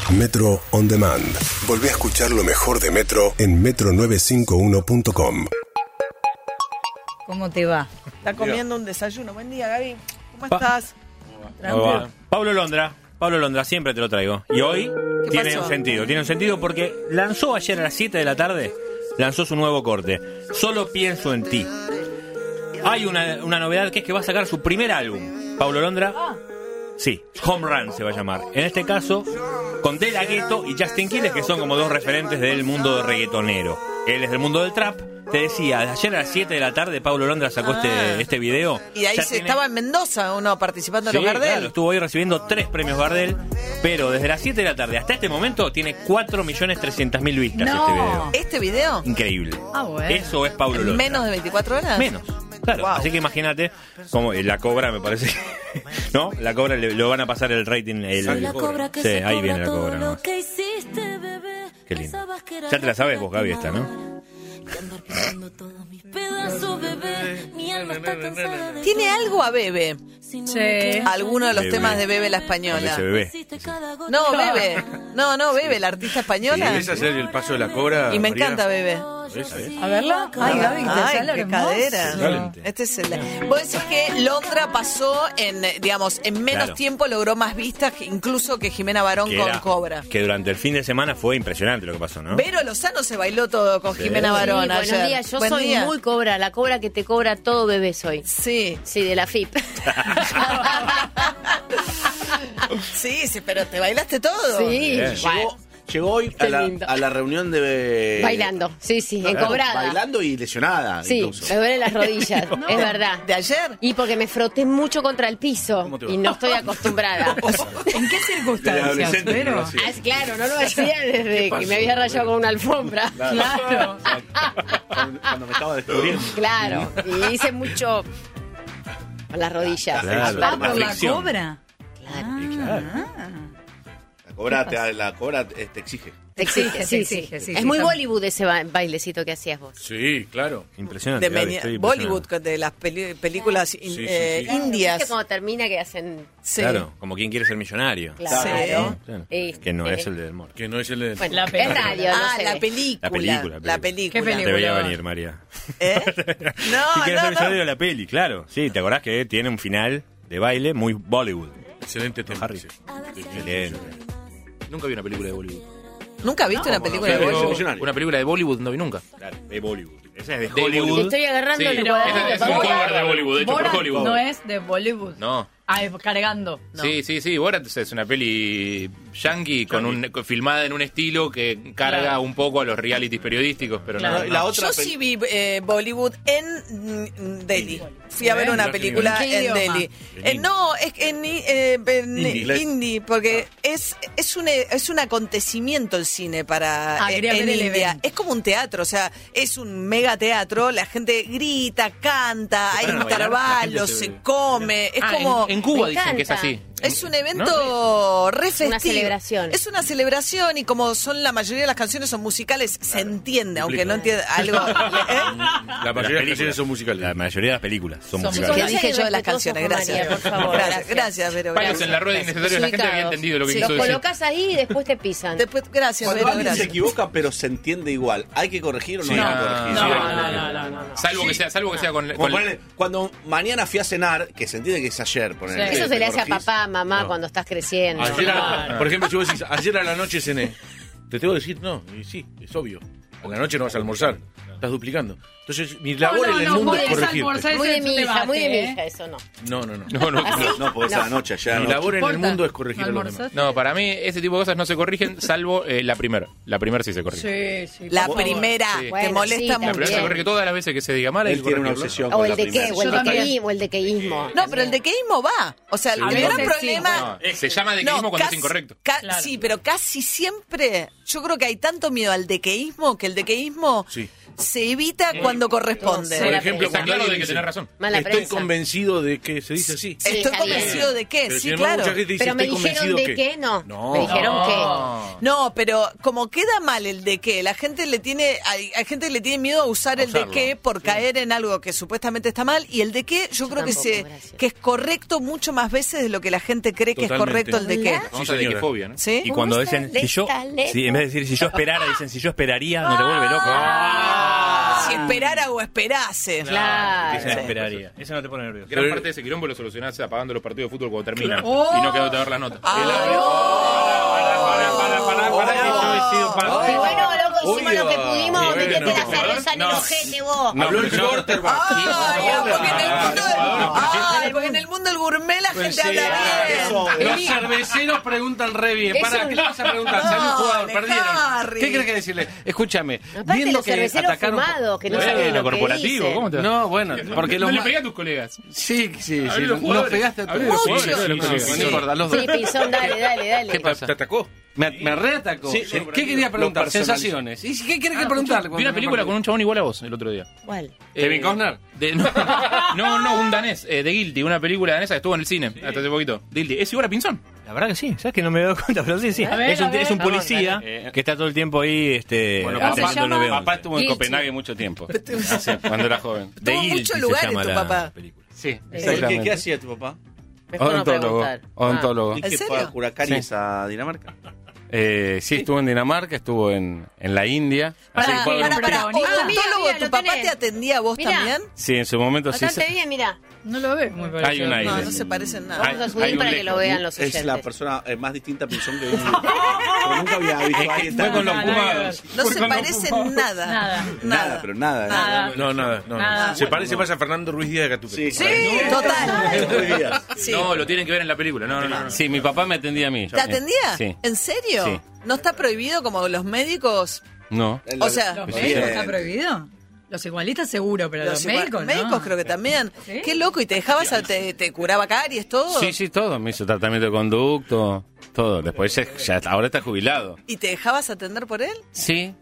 Metro On Demand. Volví a escuchar lo mejor de Metro en metro951.com. ¿Cómo te va? Está comiendo un desayuno. Buen día, Gaby. ¿Cómo estás? Tranquilo. Pablo Londra, siempre te lo traigo. Y hoy tiene un sentido porque lanzó ayer a las 7 de la tarde, lanzó su nuevo corte, Solo pienso en ti. Hay una novedad que es que va a sacar su primer álbum, Pablo Londra. Sí, Home Run se va a llamar. En este caso, con De La Ghetto y Justin Quiles, que son como dos referentes del mundo reggaetonero. Él es del mundo del trap. Te decía, ayer a las 7 de la tarde Pablo Londra sacó este video. Y ahí estaba en Mendoza, uno participando en los Gardel. Claro, estuvo hoy recibiendo 3 premios Gardel, pero desde las 7 de la tarde hasta este momento tiene 4.300.000 vistas este video. ¿Este video? Increíble. Bueno. Eso es Pablo Londra. ¿Menos de 24 horas? Menos. Claro, Wow. Así que imagínate como La Cobra, me parece. ¿No? La Cobra lo van a pasar el rating. Sí, ahí viene La Cobra. ¿No? Qué lindo. Ya te la sabes vos, Gaby, esta, ¿no? Tiene algo a Bebe. Sí. Algunos de los Bebe. temas de Bebe la española. Ese bebé. No, Bebe. No, Bebe, la artista española. ¿Querés hacer el paso de La Cobra? Y me María? encanta Bebe. A verla. Ay, Gaby, Ay, te qué hermoso. cadera. Excelente. Este es el. Vos decís que Londra pasó en menos Claro. tiempo logró más vistas incluso que Jimena Barón con Cobra. Que durante el fin de semana fue impresionante lo que pasó, ¿no? Vero Lozano se bailó todo con Jimena Barón Sí, ayer. buenos días, yo Buen soy día. muy Cobra, la Cobra que te cobra todo bebé soy. Sí, Sí, de la FIP. sí, pero te bailaste todo. Sí, Bien. bueno, Llegó hoy Qué lindo. a la reunión de... bailando, sí, encobrada. Bailando y lesionada. Sí, incluso. me duelen las rodillas, es verdad. ¿De ayer? Y porque me froté mucho contra el piso ¿Cómo te va? y no estoy acostumbrada. ¿En qué circunstancias, adolescente, Vero? ¿no? Sí. Claro, no lo hacía desde que me había rayado con una alfombra. Claro. Cuando me estaba descubriendo. Claro, y hice mucho con las rodillas. Claro. Ah, por la Aflicción. Cobra. La cobra te exige. Te exige, sí. Es muy Bollywood ese bailecito que hacías vos. Sí, claro. Impresionante. De Gaby, estoy Bollywood, impresionado. de las películas sí. indias. ¿Viste cuando termina que hacen? Sí. Claro, como quien quiere ser millonario. Claro. Sí. Claro. Este, Que no es el del Mor. Que no es el de... Bueno, La es película. radio, no se La ve. película. La ¿Qué película. película? Te veía venir, María. ¿Eh? Si quieres No, ser no. millonario, la peli, claro. Sí, ¿te acordás que tiene un final de baile muy Bollywood? Excelente tema. Harry. Sí. Excelente. Nunca vi una película de Bollywood. ¿Nunca viste una película de Pero Bollywood? Millonario. una película de Bollywood no vi nunca. Claro, de Bollywood. Esa es de De Hollywood. Te estoy agarrando Sí, el pero cuadrito. es un cover de Bollywood, hecho por Borat Hollywood. no es de Bollywood. No. Ah, es cargando. No. Sí, Borat es una peli yankee filmada en un estilo que carga Claro. un poco a los realities periodísticos, pero Claro. no. La otra Yo sí vi Bollywood en Delhi. Fui a ver Bien. una película ¿En qué en idioma? Delhi. En No, es en Inglés. hindi, porque es un acontecimiento el cine para quería en ver el India. evento. Es como un teatro, o sea, es un mega teatro, la gente grita, canta, hay paran a bailar, intervalos, la gente se come, es como... En Cuba Me dicen que es encanta. así. Es un evento re festivo. Una celebración. Es una celebración y como son la mayoría de las canciones son musicales, se entiende, aunque no entienda algo. La mayoría de las canciones son musicales. La mayoría de las películas son Son musicales. ¿Qué Chicos, dije yo de las respetuosos canciones? con Gracias. María, por favor, Gracias, Vero. Palos Gracias. en la rueda innecesarios. La gente había entendido lo que quiso Los decir. colocas ahí y después te pisan. Después, gracias, Cuando Vero, alguien se gracias. equivoca, pero se entiende igual. ¿Hay que corregir o no Sí. hay que corregir? No. Salvo que sea con... Como ponele, cuando mañana fui a cenar, que se entiende que es ayer, ponele, Sí. Eso se le hace a corregís. papá, mamá, No. cuando estás creciendo. Por ejemplo, si vos decís, ayer a la noche cené, te tengo que decir, no, y sí, es obvio. A la noche no vas a almorzar, estás duplicando. Entonces, mi labor en el mundo es corregirte. Muy de mi hija, eso no. No. No, porque es a la noche, allá a la Mi noche. labor en el importa. mundo es corregir a los ¿Almorzás? demás. No, para mí ese tipo de cosas no se corrigen, salvo la primera. La primera sí se corrige. Sí. La por favor. primera, Sí. te Bueno, molesta sí, La mucho. primera se Bien. corrige todas las veces que se diga mal. hay Él que tiene una corregirlo. obsesión O con el la de qué, primera. o el Yo también. dequeísmo, o el dequeísmo. No, pero el dequeísmo va. O sea, el A gran veces sí. problema... No, se llama dequeísmo cuando es incorrecto. Claro. Sí, pero casi siempre, yo creo que hay tanto miedo al dequeísmo que el dequeísmo Sí. se evita cuando corresponde. Sí. Por ejemplo, Está cuando claro alguien de que dice, tenés razón. Mala estoy prensa. convencido de que se dice así. Sí, Estoy está convencido bien. de qué, Pero sí, sin embargo, claro. mucha gente dice, Pero me estoy dijeron convencido de que... qué, no. No. Me dijeron No. que. No, pero como queda mal el de qué, la gente le tiene, hay gente que le tiene miedo a usar el de qué por caer en algo que supuestamente está mal, y el de qué yo creo tampoco, que es correcto mucho más veces de lo que la gente cree que es correcto el de qué. Vamos a de qué fobia, ¿no? ¿Sí? Y cuando dicen, si yo, sí, en vez de decir si yo esperara, dicen si yo esperaría, no te vuelve loco. Si esperara o esperase. Claro. Dicen esperaría. Eso no te pone nervioso. Gran parte de ese quilombo lo solucionás apagando los partidos de fútbol cuando terminan. Oh. Y no quedó a ver la nota. Para que yo he sido parte. Y bueno, loco, hicimos Obvio. lo que pudimos, Y metete bueno, la cerveza en el ojete vos. Habló el quarterback. Porque en el mundo del gourmet la gente habla bien. Los cerveceros preguntan re bien. ¿Para qué le vas a preguntar? Salió un jugador, perdieron. Harry. ¿Qué crees que decirle? Escúchame, Aparte viendo los que cerveceros atacaron... fumados, que no saben lo que corporativo, dicen. ¿cómo te No, bueno, porque no los... le pegué a tus colegas. Sí, sí, A sí. ver, los Nos jugadores. pegaste a A ver, todos. los Sí, jugadores. no importa, los dos. Sí, Pinzón, dale. ¿Qué pasa? ¿Te atacó? Me reatacó. Sí, ¿Qué quería preguntar? lo personalizó. Sensaciones. ¿Y qué querés que preguntarle? Vi una película con un chabón igual a vos el otro día. ¿Cuál? ¿Kevin Costner? No, un danés, The Guilty, una película danesa que estuvo en el cine hasta hace poquito. Guilty, es igual a Pinzón. La verdad que sí, ¿sabes que no me he dado cuenta? Pero sí, sí. A ver, Es un a ver. policía que está todo el tiempo ahí Bueno, atendiendo llama? 911. Papá estuvo en Guilty. Copenhague mucho tiempo. Cuando era joven. The Tuvo Guilty muchos se lugares llama tu la papá. película. Sí, ¿Qué exactamente. hacía tu papá? Mejor no Odontólogo. preguntar. Odontólogo. ¿Y ¿En qué serio? fue a curar caries a Dinamarca? Sí, estuvo en Dinamarca, estuvo en la India. Así que fue a ver un Para, protagonista. odontólogo, Mira, ¿tu lo papá tenés. te atendía a vos Mirá. también? Sí, en su momento sí. Bastante bien, mira. No lo ves muy parecido. Hay un aire. No, no se parecen nada. Vamos a hay subir un para que lejos. lo vean los oyentes. Es la persona más distinta a Pinzón que vi. Pero nunca había visto a alguien Fue tan... con los Nada, fumados. No Fue se con los parecen fumados. nada. Nada. Nada, pero nada. Nada. No, nada. Nada. Se parece más a Fernando Ruiz Díaz de Catupe. Sí, Sí, total. Sí. No, lo tienen que ver en la película. No. Sí, mi papá me atendía a mí. ¿Te atendía? Sí. ¿En serio? Sí. ¿No está prohibido como los médicos? No. O sea, ¿Los Sí. médicos está prohibido? Los igualistas seguro, pero los médicos no. médicos creo que también. ¿Sí? Qué loco, y te dejabas, te curaba caries, todo. Sí, todo. Me hizo tratamiento de conducto, todo. Después ya ahora está jubilado. ¿Y te dejabas atender por él? Sí,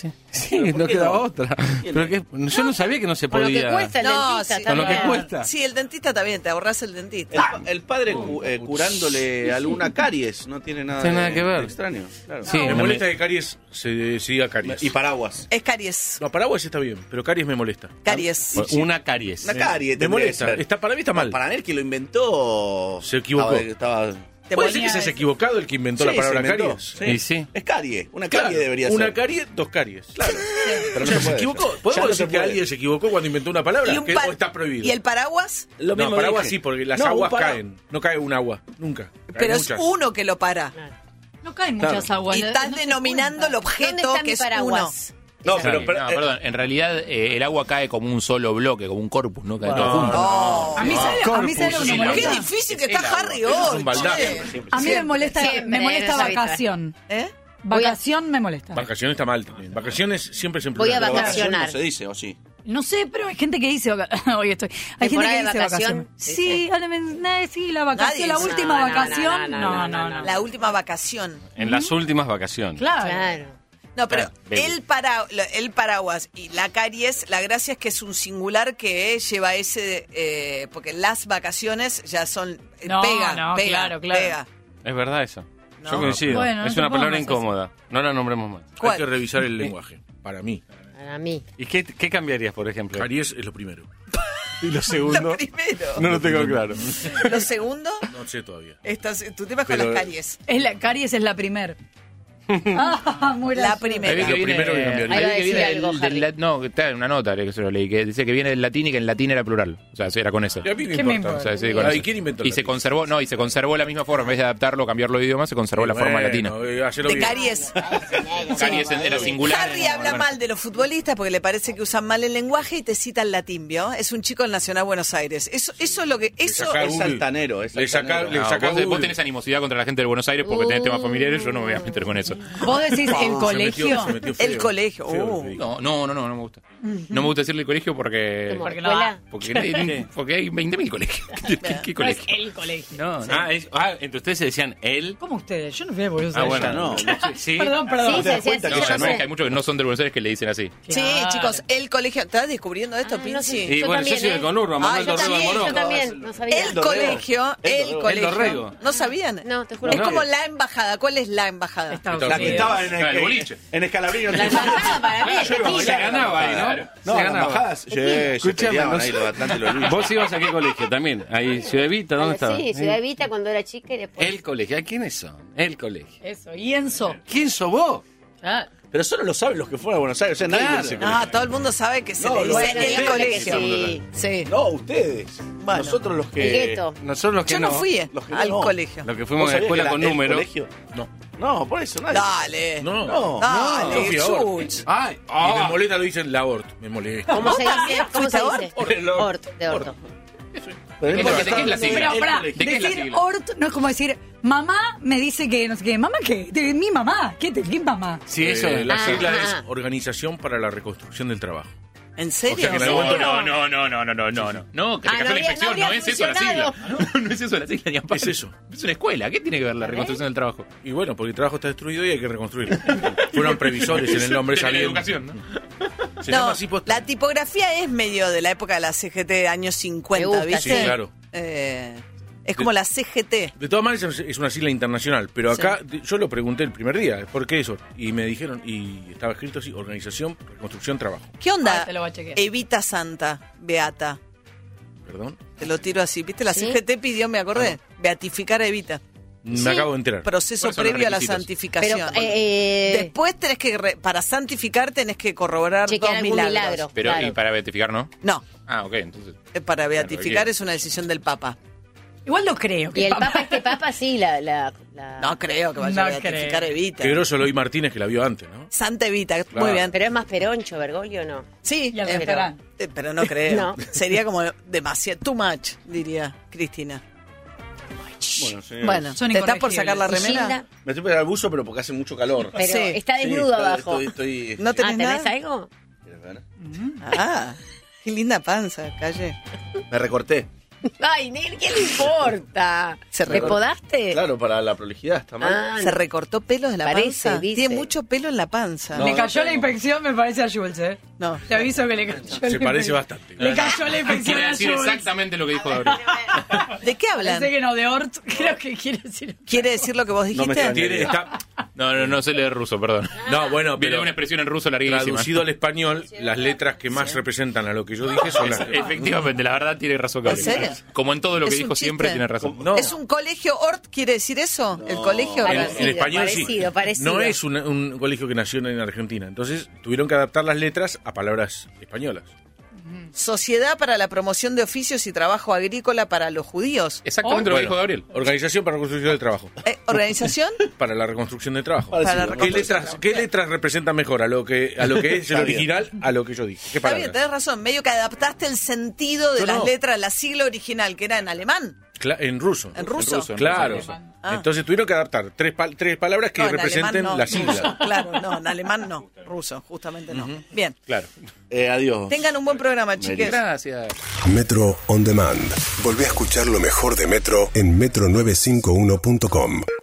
no quedaba otra. Pero yo no sabía que no se Con lo que podía. cuesta el No, dentista sí. Con lo que también. cuesta. Sí, el dentista también, te ahorras el dentista. El padre curándole alguna caries, no tiene nada, Tiene nada que ver. de extraño. Claro. Sí, Me no molesta que Caries se diga Caries. Y paraguas. Es caries. No, Paraguas está bien, pero Caries me molesta. Caries. Una caries. Una carie. Me tendría molesta. que ser. Para mí está mal. Para mí el que lo inventó... Se equivocó. Estaba... Te Puede ser ponía que se haya ese. equivocado el que inventó Sí, la palabra se inventó. Caries. Sí. Y sí. Es carie. Una Claro, carie debería ser. una carie, dos caries. Claro. Pero O sea, no se puede. equivocó. Ya ¿Podemos no decir se que puede. alguien se equivocó cuando inventó una palabra? Y un ¿Que par- o está prohibido? ¿Y el paraguas? Lo No, mismo paraguas dije. sí, porque las No, un aguas para- caen. No cae un agua, nunca. Caen Pero es muchas. uno que lo para. No caen muchas aguas. Y estás no se denominando el cuenta. ¿Dónde objeto está que mi es uno. paraguas? No, Sí, pero... perdón, en realidad el agua cae como un solo bloque, como un corpus, ¿no? Cae todo junto. Oh. A mí sabe lo que me sí, Qué molesta. difícil que Es está el agua. Harry Es hoy. un baldazo. che. A mí me molesta Siempre, vacación. ¿Eh? Vacación me molesta. Vacaciones está mal también. Vacaciones siempre se Voy a emplean. vacacionar. No se dice, ¿o sí? No sé, pero hay gente que dice hoy estoy. Hay gente ¿Temporada que de dice vacación? vacación. Sí, sí, la vacación, la Nadie dice. última No, no, vacación. no, No. La última vacación. En las últimas vacaciones. Claro. Claro. No, pero baby. el paraguas y la caries, la gracia es que es un singular que lleva ese, porque las vacaciones ya son, No, pega, no, pega, claro. pega. Es verdad eso. No. Yo coincido. Bueno, es no una te palabra pongas así. incómoda. No la nombremos más. Hay ¿Cuál? que revisar el lenguaje, para mí. Para mí. ¿Y qué cambiarías, por ejemplo? Caries es lo primero. Y lo Lo segundo. primero. No lo tengo claro. Lo segundo, No sé todavía. tu tema es con Pero- las caries. Caries es la primer. Muy La gracioso. primera. Ahí vi que Lo viene- primero que cambiaría. Ahí va a ahí vi que decir viene algo, del Harry. no, que está en una nota que se lo leí, que dice que viene del latín y que en latín era plural. O sea, era con eso. Y a mí me ¿Qué me importa. importa? O sea, sí, con Ah, eso. ¿y quién inventó Y el se latín? conservó la misma forma. En vez de adaptarlo, cambiarlo de idioma, se conservó la forma Bueno, latina. hacelo De bien. caries. Caries era singular. Harry habla mal de los futbolistas porque le parece que usan mal el lenguaje y te cita el latín, ¿vio? Es un chico del Nacional Buenos Aires. Eso es lo que... Eso saca Es Google. altanero. Es Le saca- altanero. le No, saca vos Google. tenés animosidad contra la gente de Buenos Aires porque tenés temas familiares, yo no me voy a meter con eso. Vos decís el Se colegio. metió feo. El colegio. Feo lo que dijo. No me gusta. No me gusta decirle colegio porque... ¿Como Porque escuela? Porque hay 20.000 colegios. ¿Qué No es colegio? el colegio. No, no. Entre ustedes se decían él. ¿Cómo ustedes? Yo no fui a Buenos Ah, Aires. bueno, no. Sí. Perdón. Sí, se decía cuenta así, que No, yo no, sé. es que hay muchos que no son de Buenos Aires que le dicen así. Sí, chicos, el colegio. ¿Estás descubriendo esto, Ah, Pinci? no sé. Y Yo bueno, yo también, soy de Conurba, Manuel Yo Dorrego también, Morón. yo también, no sabía. El colegio, el colegio. Dorrego. ¿No sabían? No, te juro Es que no. como la embajada. ¿Cuál es la embajada? Estados La que Unidos. estaba El boliche. en Escalabrino. La embajada para mí es Yo iba a Petilla. Se ganaba ahí, ¿no? No, Se las ganaba. embajadas. Se Escuchame, peleaban no ahí sé. los Atlantes y los Luis. ¿Vos ibas a qué colegio también? Ahí, Ciudad Evita, ¿dónde estaba? Sí, Ciudad Evita cuando era chica y después... El colegio. ¿A quiénes son? El colegio. Eso. Y Enzo. ¿Quién sos vos? Ah, Pero solo lo saben los que fueron a Buenos Aires. O sea, nadie Claro. conoce el No, colegio. todo el mundo sabe que se No, le dice bueno, el dígame colegio. que sí. Sí. No, ustedes. Bueno. Nosotros los que... El gueto. Nosotros los que Yo no fui los que al no. colegio. Los que ¿Vos fuimos a la sabías escuela que con era el números. colegio? No. No, por eso nadie. Dale. No. Dale, Yo fui a Ort. chuch. Ay, Y me molesta lo dicen la Ort. Me molesta. ¿Cómo se dice? ¿Cómo ¿Fuiste se a dice? Ort? Ort, de orto. Pero ¿De no qué es la sigla? pero pará, ¿De qué es la decir sigla? Ort no es como decir, mamá me dice que no sé qué. ¿Mamá qué? De mi mamá. ¿Qué mamá? sí, eso es. La sigla Ajá. es Organización para la Reconstrucción del Trabajo. ¿En O serio? sea que en algún momento No, No, que te Ah, cayó no la infección, habría no es eso la sigla. funcionado. No es eso la sigla, ni aparte. Es eso. Es una escuela, ¿qué tiene que ver la reconstrucción del trabajo? Y bueno, porque el trabajo está destruido y hay que reconstruirlo. Fueron previsores en el nombre De la sabiendo. educación, ¿no? Se No, llama así posta. la tipografía es medio de la época de la CGT, años 50, Me gusta, ¿viste? Sí, claro. Es como la CGT. De todas maneras es una sigla internacional, pero acá yo lo pregunté el primer día, ¿por qué eso? Y me dijeron, y estaba escrito así, Organización, Reconstrucción, Trabajo. ¿Qué onda? Ah, te lo voy a chequear. Evita Santa, Beata. ¿Perdón? Te lo tiro así. ¿Viste? La ¿Sí? CGT pidió, me acordé, beatificar a Evita. Me acabo de enterar. Proceso ¿Cuáles son los previo a la requisitos? santificación. Pero, Después tenés que, para santificar, tenés que corroborar chequear 2 algún milagros. milagro. Pero, claro. y para beatificar, ¿no? No, Ah, ok, entonces. para beatificar bien. es una decisión del Papa. Igual no creo. Y el papa, sí, la... No creo que vaya No a beatificar creo. a Evita. Qué groso Eloy Martínez que la vio antes, ¿no? Santa Evita, Claro. muy bien. Pero es más peroncho, Bergoglio, ¿no? Sí, Y al pero, restaurante. pero no creo. No. Sería como demasiado, too much, diría Cristina. Bueno, señores. Bueno, Son ¿te estás por incorregibles. sacar la ¿Y remera? Gilda? Me estoy pegando el buzo, pero porque hace mucho calor. Pero Sí. está Sí, desnudo estoy- abajo. Estoy... ¿No tenés ¿Tenés nada? algo? ¿Quieres ver? Ah, qué linda panza, calle. Me recorté. Ay, Nel, ¿qué le importa? Se ¿Te recortó. podaste? Claro, para la prolijidad está mal. Ah, ¿Se recortó pelos de la Parece, panza? dice. Tiene mucho pelo en la panza. No, Le cayó no la tengo. infección, me parece a Jules, ¿eh? No. Te aviso que le cayó la Se infección. parece bastante. Le cayó la infección Quiere a decir Jules. exactamente lo que dijo Gabriel. ¿De qué hablan? Pensé que no, de Ort, creo que quiere decir. ¿Quiere decir lo que vos No me dijiste? extrañaría. Está, No sé leer ruso, perdón. no, bueno, Viene pero una expresión en ruso larguísima. traducido al español, las letras que más representan a lo que yo dije son las... Efectivamente, la verdad tiene razón Gabriel. ¿En serio? Como en todo lo que Es un dijo siempre, chiste. tiene razón. No. ¿Es un colegio Ort? ¿Quiere decir eso? ¿El colegio? En, Parecido, en español parecido, sí. parecido. No es un colegio que nació en Argentina. Entonces tuvieron que adaptar las letras a palabras españolas. Sociedad para la promoción de oficios y trabajo agrícola para los judíos. Exactamente lo que dijo Gabriel. Organización para la Reconstrucción del Trabajo. ¿Organización? Para la reconstrucción del trabajo. Para la ¿Qué reconstrucción. letras representan mejor a lo que es el Está bien. original a lo que yo dije? ¿Qué Está bien, palabras? tenés razón. Medio que adaptaste el sentido de Yo las no. letras, la sigla original, que era en alemán. En ruso. ¿En ruso? Claro. Ah. Entonces tuvieron que adaptar tres palabras que No, en representen alemán no, la sigla. ruso, claro, no, en alemán no. Ruso, justamente no. Bien. Claro. Adiós. Tengan un buen programa, chiques. Gracias. Metro On Demand. Volvé a escuchar lo mejor de Metro en metro951.com.